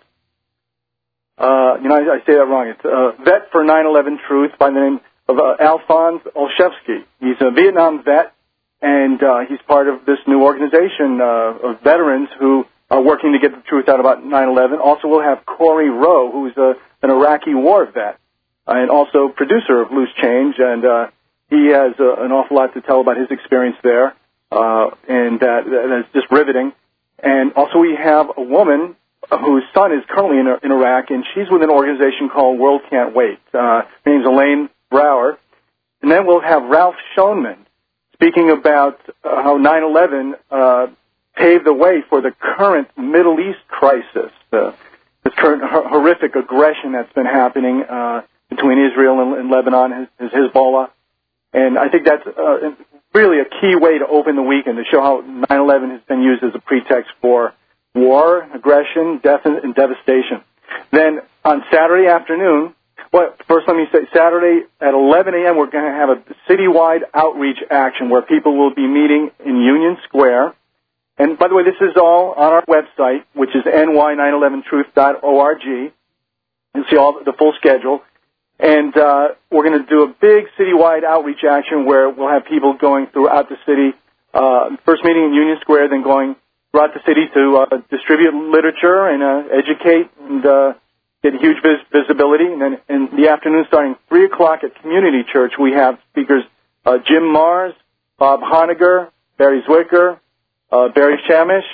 I say that wrong. It's a vet for 9/11 truth by the name of Alphonse Olszewski. He's a Vietnam vet, and he's part of this new organization of veterans who are working to get the truth out about 9/11. Also, we'll have Corey Rowe, who's an Iraqi war vet and also producer of Loose Change, and he has an awful lot to tell about his experience there, and that is just riveting. And also, we have a woman whose son is currently in Iraq, and she's with an organization called World Can't Wait. Her name's Elaine Brower. And then we'll have Ralph Schoenman speaking about how 9/11 paved the way for the current Middle East crisis, this current horrific aggression that's been happening between Israel and Lebanon, Hezbollah. And I think that's really a key way to open the weekend, to show how 9/11 has been used as a pretext for war, aggression, death, and devastation. Then on Saturday afternoon, first let me say, Saturday at 11 a.m., we're going to have a citywide outreach action where people will be meeting in Union Square. And by the way, this is all on our website, which is ny911truth.org. You'll see all the full schedule. And we're going to do a big citywide outreach action where we'll have people going throughout the city. First meeting in Union Square, then going throughout the city to distribute literature and educate and get huge visibility. And then in the afternoon, starting 3 o'clock at Community Church, we have speakers Jim Mars, Bob Honegger, Barry Zwicker, Barry Shamish.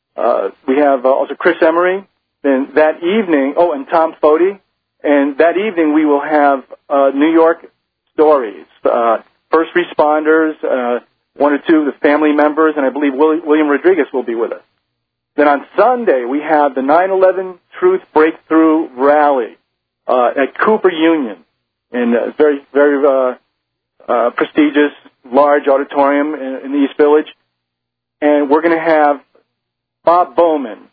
We have also Chris Emery. Then that evening, and Tom Foti. And that evening we will have New York stories, first responders, one or two of the family members, and I believe William Rodriguez will be with us. Then on Sunday, we have the 9/11 Truth Breakthrough Rally at Cooper Union in a very, very prestigious, large auditorium in the East Village. And we're going to have Bob Bowman,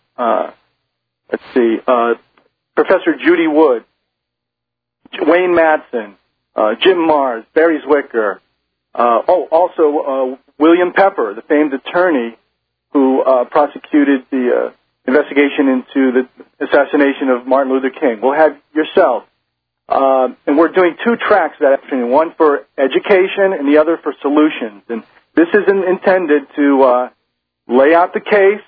Professor Judy Wood, Wayne Madsen, Jim Mars, Barry Zwicker, also William Pepper, the famed attorney who prosecuted the investigation into the assassination of Martin Luther King. We'll have yourself. And we're doing 2 tracks that afternoon, one for education and the other for solutions. And this isn't intended to lay out the case,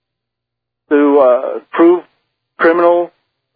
to prove criminal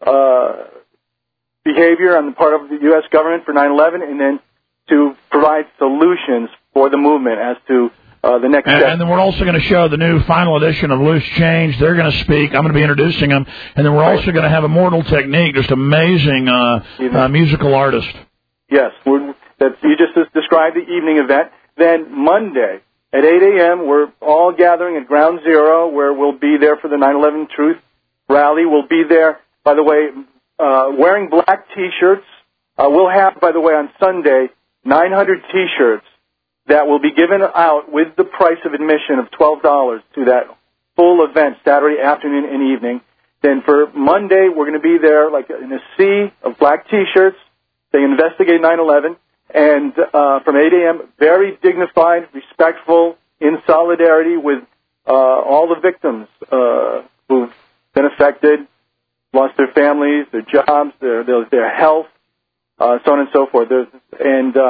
behavior on the part of the U.S. government for 9/11, and then to provide solutions for the movement as to the next step. And then we're also going to show the new final edition of Loose Change. They're going to speak. I'm going to be introducing them. And then we're also going to have Immortal Technique, just amazing musical artist. Yes, you just described the evening event. Then Monday at 8 a.m., we're all gathering at Ground Zero, where we'll be there for the 9/11 Truth Rally. We'll be there, by the way, wearing black T-shirts. We'll have, by the way, on Sunday, 900 T-shirts that will be given out with the price of admission of $12 to that full event, Saturday afternoon and evening. Then for Monday, we're going to be there like in a sea of black T-shirts. They investigate 9/11. And from 8 a.m., very dignified, respectful, in solidarity with all the victims who've been affected, lost their families, their jobs, their health, so on and so forth. And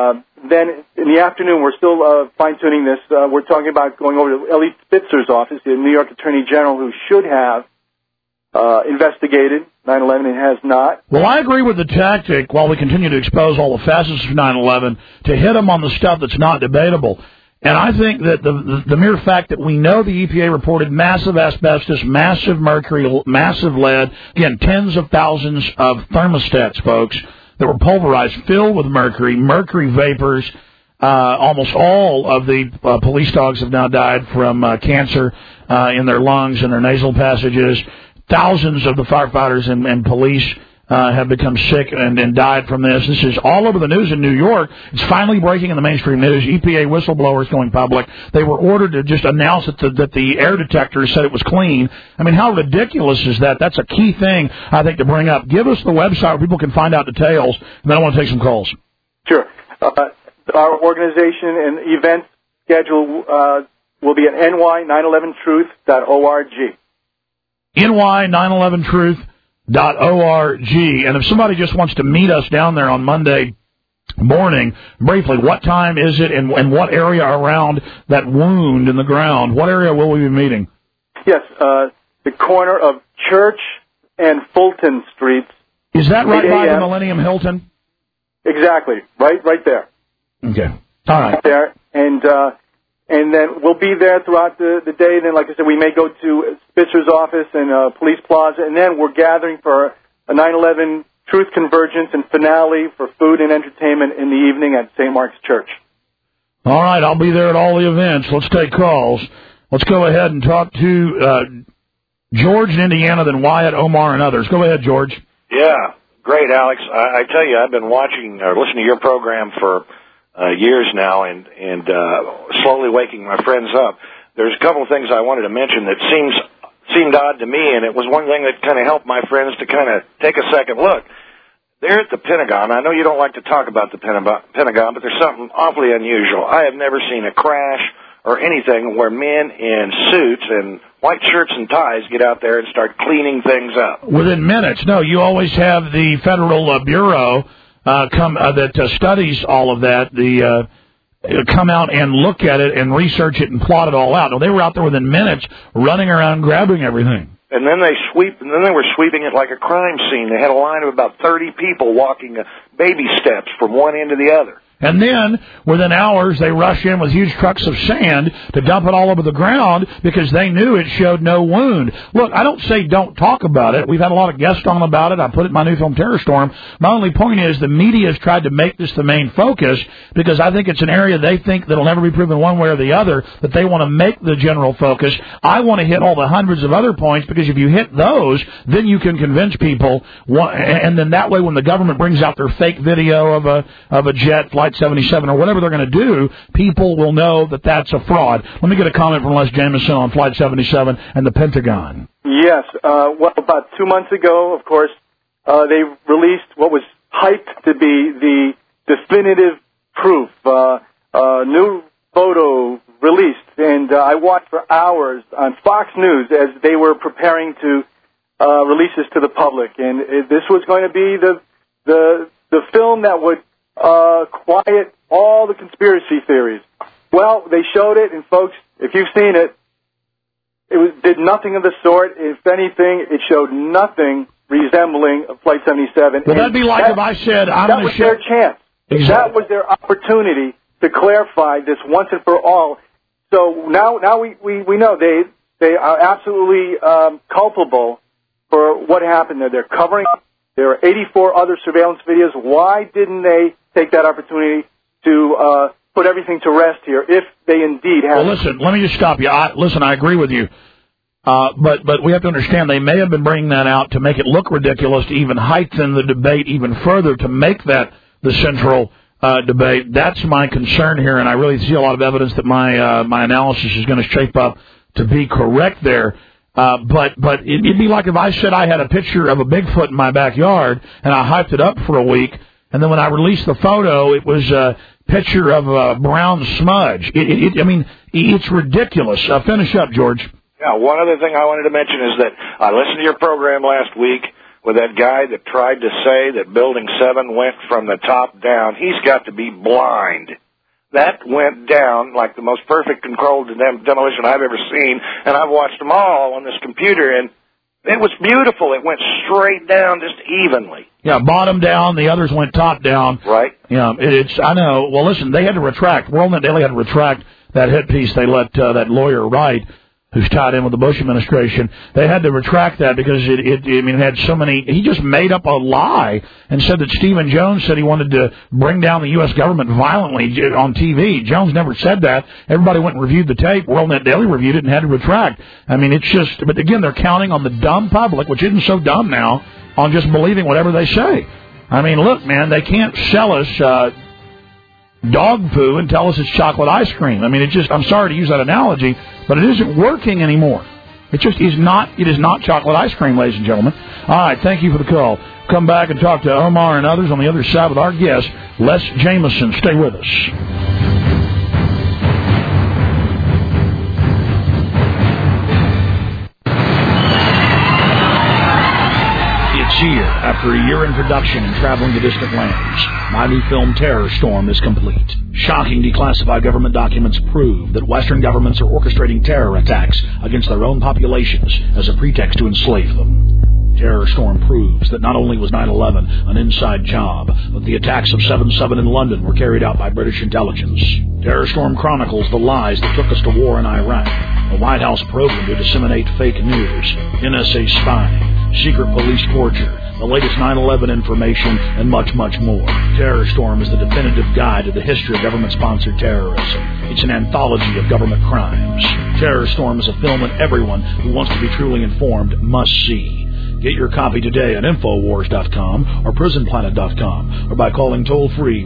then in the afternoon, we're still fine-tuning this. We're talking about going over to Ellie Spitzer's office, the New York Attorney General, who should have investigated 9/11 and has not. Well, I agree with the tactic, while we continue to expose all the facets of 9/11, to hit them on the stuff that's not debatable. And I think that the mere fact that we know the EPA reported massive asbestos, massive mercury, massive lead, again, tens of thousands of thermostats, folks, that were pulverized, filled with mercury vapors. Almost all of the police dogs have now died from cancer in their lungs and their nasal passages. Thousands of the firefighters and police have become sick and died from this. This is all over the news in New York. It's finally breaking in the mainstream news. EPA whistleblowers going public. They were ordered to just announce that the air detectors said it was clean. I mean, how ridiculous is that? That's a key thing, I think, to bring up. Give us the website where people can find out details, and then I want to take some calls. Sure. Our organization and event schedule will be at ny911truth.org. ny911truth.org. And if somebody just wants to meet us down there on Monday morning, briefly, what time is it and what area around that wound in the ground? What area will we be meeting? Yes, the corner of Church and Fulton Streets. Is that right by the Millennium Hilton? Exactly, right there. Okay, all right. Right there, and then we'll be there throughout the day. Then, like I said, we may go to Spitzer's office and Police Plaza, and then we're gathering for a 9/11 Truth Convergence and finale for food and entertainment in the evening at St. Mark's Church. All right, I'll be there at all the events. Let's take calls. Let's go ahead and talk to George in Indiana, then Wyatt, Omar, and others. Go ahead, George. Yeah, great, Alex. I tell you, I've been watching or listening to your program for years now, and slowly waking my friends up. There's a couple of things I wanted to mention that seemed odd to me, and it was one thing that kind of helped my friends to kind of take a second look. They're at the Pentagon. I know you don't like to talk about the Pentagon, but there's something awfully unusual. I have never seen a crash or anything where men in suits and white shirts and ties get out there and start cleaning things up. Within minutes. No, you always have the Federal Bureau that studies all of that, come out and look at it and research it and plot it all out. No, they were out there within minutes running around grabbing everything. And then they were sweeping it like a crime scene. They had a line of about 30 people walking baby steps from one end to the other. And then, within hours, they rush in with huge trucks of sand to dump it all over the ground because they knew it showed no wound. Look, I don't say don't talk about it. We've had a lot of guests on about it. I put it in my new film, Terror Storm. My only point is the media has tried to make this the main focus because I think it's an area they think that will never be proven one way or the other, that they want to make the general focus. I want to hit all the hundreds of other points because if you hit those, then you can convince people. And then that way, when the government brings out their fake video of a jet, Flight 77 or whatever they're going to do, people will know that that's a fraud. Let me get a comment from Les Jameson on Flight 77 and the Pentagon. Yes. Well, about 2 months ago, of course, they released what was hyped to be the definitive proof, new photo released, and I watched for hours on Fox News as they were preparing to release this to the public, and this was going to be the film that would quiet all the conspiracy theories. Well, they showed it, and folks, if you've seen it, did nothing of the sort. If anything, it showed nothing resembling Flight 77. Well, that'd be like if I said I'm going to show... That was their chance. Exactly. That was their opportunity to clarify this once and for all. So now we know they are absolutely culpable for what happened there. They're covering up. There are 84 other surveillance videos. Why didn't they take that opportunity to put everything to rest here if they indeed have... Well, listen, let me just stop you. I agree with you. But we have to understand they may have been bringing that out to make it look ridiculous, to even heighten the debate even further, to make that the central debate. That's my concern here, and I really see a lot of evidence that my analysis is going to shape up to be correct there. But it'd be like if I said I had a picture of a Bigfoot in my backyard and I hyped it up for a week, and then when I released the photo, it was a picture of a brown smudge. I mean, it's ridiculous. Finish up, George. Yeah, one other thing I wanted to mention is that I listened to your program last week with that guy that tried to say that Building 7 went from the top down. He's got to be blind. That went down like the most perfect controlled demolition I've ever seen, and I've watched them all on this computer, and it was beautiful. It went straight down just evenly. Yeah, bottom down. The others went top down. Right. Yeah, I know. Well, listen, they had to retract. WorldNet Daily had to retract that hit piece they let that lawyer write, who's tied in with the Bush administration. They had to retract that because it had so many. He just made up a lie and said that Stephen Jones said he wanted to bring down the U.S. government violently on TV. Jones never said that. Everybody went and reviewed the tape. WorldNet Daily reviewed it and had to retract. I mean, it's just. But again, they're counting on the dumb public, which isn't so dumb now, on just believing whatever they say. I mean, look, man, they can't sell us dog poo and tell us it's chocolate ice cream. I mean, I'm sorry to use that analogy, but it isn't working anymore. It is not chocolate ice cream, ladies and gentlemen. All right, thank you for the call. Come back and talk to Omar and others on the other side with our guest, Les Jameson. Stay with us. Here, after a year in production and traveling to distant lands, my new film Terror Storm is complete. Shocking declassified government documents prove that Western governments are orchestrating terror attacks against their own populations as a pretext to enslave them. Terror Storm proves that not only was 9/11 an inside job, but the attacks of 7/7 in London were carried out by British intelligence. Terror Storm chronicles the lies that took us to war in Iraq, a White House program to disseminate fake news, NSA spying, secret police torture, the latest 9/11 information, and much, much more. Terror Storm is the definitive guide to the history of government-sponsored terrorism. It's an anthology of government crimes. Terror Storm is a film that everyone who wants to be truly informed must see. Get your copy today at Infowars.com or PrisonPlanet.com or by calling toll-free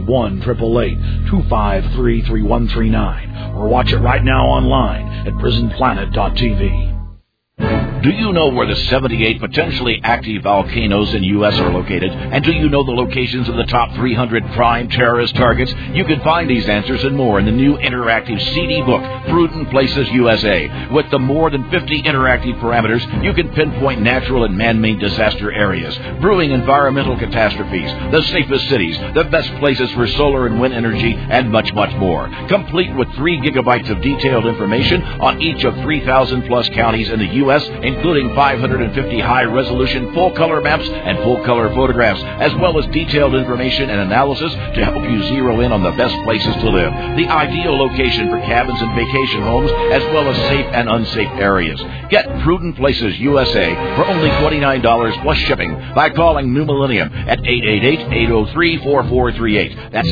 1-888-253-3139 or watch it right now online at PrisonPlanet.tv. Do you know where the 78 potentially active volcanoes in U.S. are located? And do you know the locations of the top 300 prime terrorist targets? You can find these answers and more in the new interactive CD book, Prudent Places USA. With the more than 50 interactive parameters, you can pinpoint natural and man-made disaster areas, brewing environmental catastrophes, the safest cities, the best places for solar and wind energy, and much, much more. Complete with 3 gigabytes of detailed information on each of 3,000-plus counties in the U.S., including 550 high-resolution full-color maps and full-color photographs, as well as detailed information and analysis to help you zero in on the best places to live, the ideal location for cabins and vacation homes, as well as safe and unsafe areas. Get Prudent Places USA for only $29 plus shipping by calling New Millennium at 888-803-4438. That's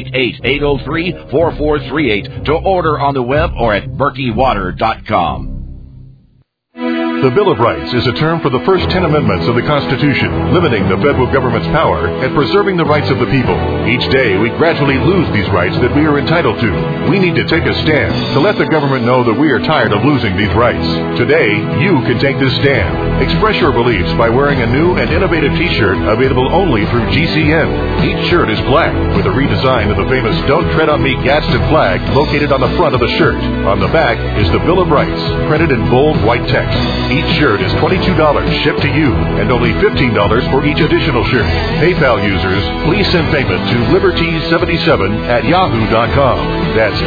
888-803-4438 to order on the web or at BerkeyWater.com. The Bill of Rights is a term for the first 10 amendments of the Constitution, limiting the federal government's power and preserving the rights of the people. Each day, we gradually lose these rights that we are entitled to. We need to take a stand to let the government know that we are tired of losing these rights. Today, you can take this stand. Express your beliefs by wearing a new and innovative T-shirt available only through GCN. Each shirt is black with a redesign of the famous Don't Tread on Me Gadsden flag located on the front of the shirt. On the back is the Bill of Rights, printed in bold white text. Each shirt is $22 shipped to you and only $15 for each additional shirt. PayPal users, please send payment to liberties77@yahoo.com. That's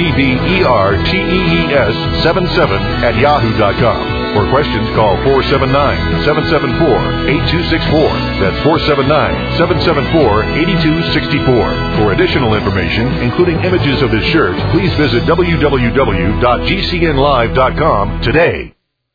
LIBBERTEES77@yahoo.com. For questions, call 479-774-8264. That's 479-774-8264. For additional information, including images of this shirt, please visit www.gcnlive.com today.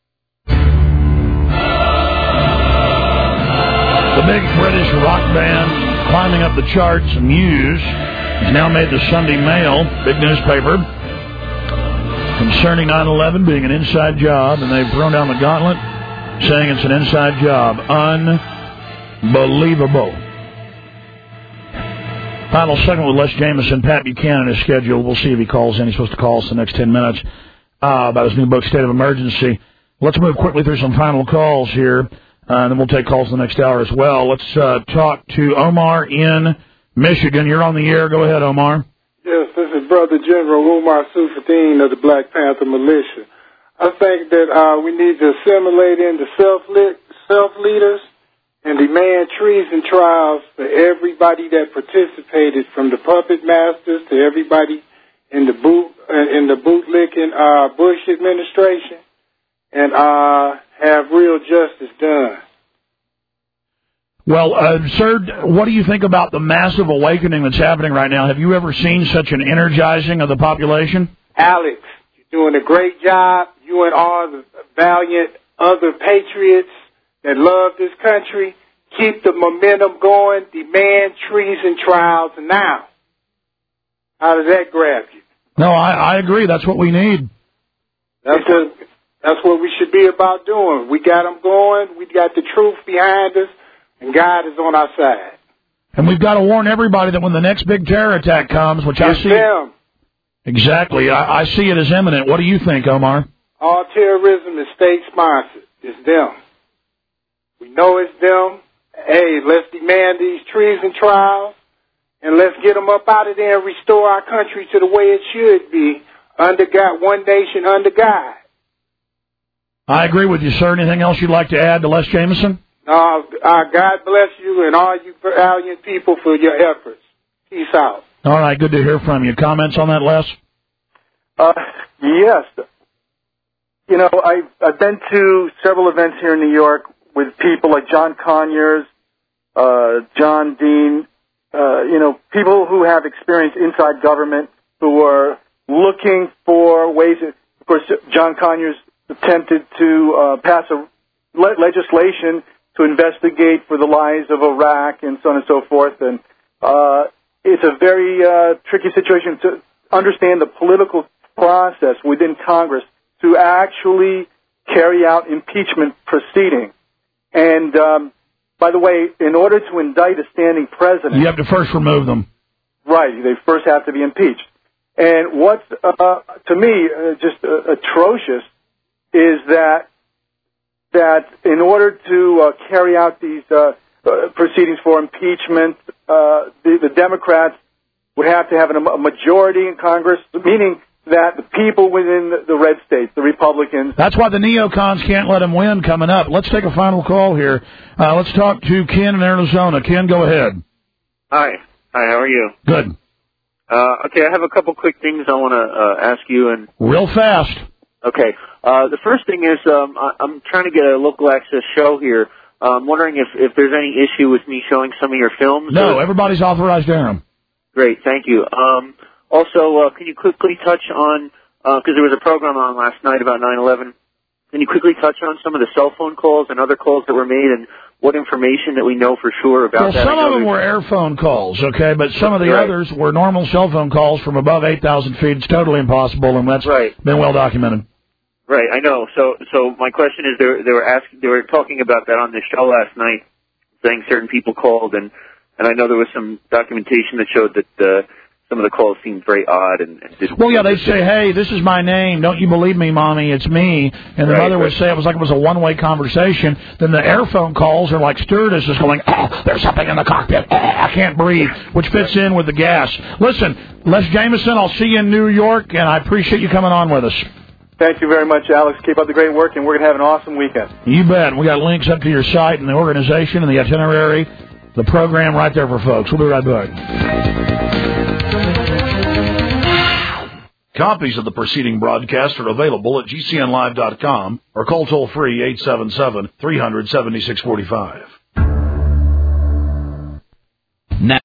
The big British rock band climbing up the charts, Muse, has now made the Sunday Mail, big newspaper, concerning 9/11 being an inside job, and they've thrown down the gauntlet, saying it's an inside job. Unbelievable. Final segment with Les Jameson. Pat Buchanan is scheduled. We'll see if he calls in. He's supposed to call us the next 10 minutes about his new book, State of Emergency. Let's move quickly through some final calls here. And then we'll take calls the next hour as well. Let's talk to Omar in Michigan. You're on the air. Go ahead, Omar. Yes, this is Brother General Umar Sufadine of the Black Panther Militia. I think that we need to assimilate into self-leaders and demand treason trials for everybody that participated, from the puppet masters to everybody in the bootlicking Bush administration, and have real justice done. Well, sir, what do you think about the massive awakening that's happening right now? Have you ever seen such an energizing of the population? Alex, you're doing a great job. You and all the valiant other patriots that love this country. Keep the momentum going. Demand treason trials now. How does that grab you? No, I agree. That's what we need. That's what we should be about doing. We got them going. We got the truth behind us, and God is on our side. And we've got to warn everybody that when the next big terror attack comes, which I see... them. Exactly. I see it as imminent. What do you think, Omar? All terrorism is state-sponsored. It's them. We know it's them. Hey, let's demand these treason trials, and let's get them up out of there and restore our country to the way it should be, under God, one nation under God. I agree with you, sir. Anything else you'd like to add to Les Jameson? God bless you and all you valiant people for your efforts. Peace out. All right, good to hear from you. Comments on that, Les? Yes. You know, I've been to several events here in New York with people like John Conyers, John Dean, people who have experience inside government, who are looking for ways. Of course, John Conyers attempted to pass a legislation to investigate for the lies of Iraq and so on and so forth. And it's a very tricky situation to understand the political process within Congress to actually carry out impeachment proceedings. And, by the way, in order to indict a standing president... You have to first remove them. Right. They first have to be impeached. And what's, to me, just atrocious is that in order to carry out these proceedings for impeachment, the Democrats would have to have a majority in Congress, meaning that the people within the red states, the Republicans... That's why the neocons can't let them win coming up. Let's take a final call here. Let's talk to Ken in Arizona. Ken, go ahead. Hi, how are you? Good. Okay, I have a couple quick things I want to ask you. And real fast. Okay. The first thing is I'm trying to get a local access show here. I'm wondering if there's any issue with me showing some of your films. No, everybody's authorized to air them. Great, thank you. Also, can you quickly touch on, because there was a program on last night about 9/11, can you quickly touch on some of the cell phone calls and other calls that were made and what information that we know for sure about that? Well, some of them were air phone calls, okay, but some of the others were normal cell phone calls from above 8,000 feet. It's totally impossible, and that's been well documented. Right, I know. So my question is, they were talking about that on the show last night, saying certain people called, and I know there was some documentation that showed that some of the calls seemed very odd and didn't. Well, yeah, they'd say, "Hey, this is my name. Don't you believe me, Mommy? It's me." And the mother would say it was like it was a one-way conversation. Then the air phone calls are like stewardesses going, "Oh, there's something in the cockpit. Oh, I can't breathe," which fits in with the gas. Listen, Les Jameson, I'll see you in New York, and I appreciate you coming on with us. Thank you very much, Alex. Keep up the great work, and we're going to have an awesome weekend. You bet. We got links up to your site and the organization and the itinerary, the program right there for folks. We'll be right back. Copies of the preceding broadcast are available at GCNlive.com or call toll-free 877-300-7645.